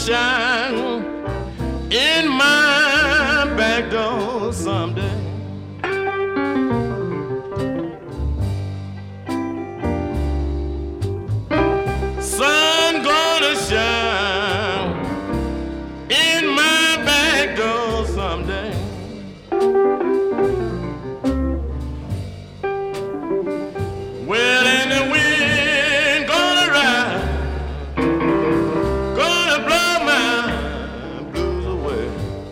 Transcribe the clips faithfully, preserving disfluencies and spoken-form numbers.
shine in my back door someday. Sun gonna shine in my back door someday. Well, and the wind gonna ride, gonna blow my blues away.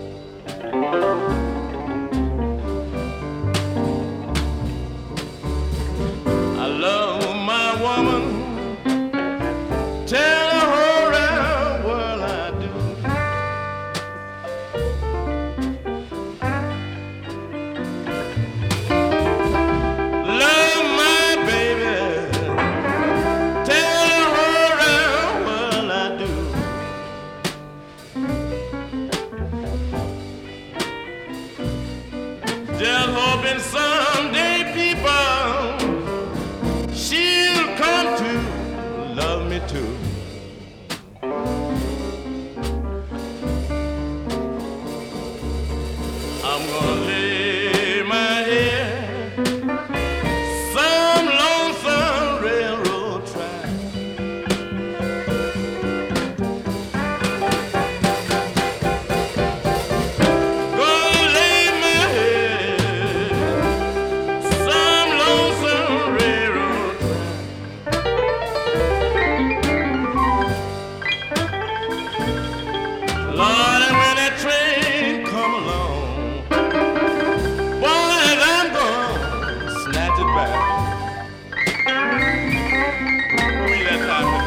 I love my woman, tell the whole round world I do. Love my baby, tell the whole round world I do. Just hoping someday people, she'll come to love me too. I'm gonna lay my head some lonesome railroad track. Gonna lay my head some lonesome railroad track. Lord, and when that train come along, boys, I'm gonna snatch it back. We that time.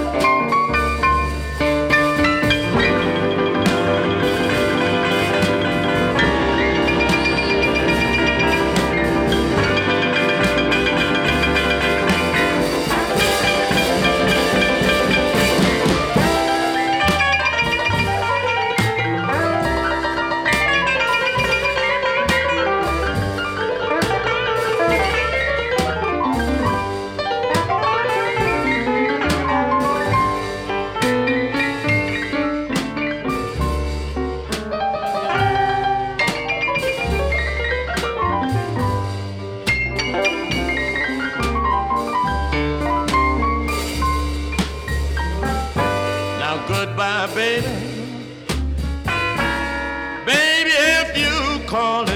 Now goodbye, baby. Baby, if you call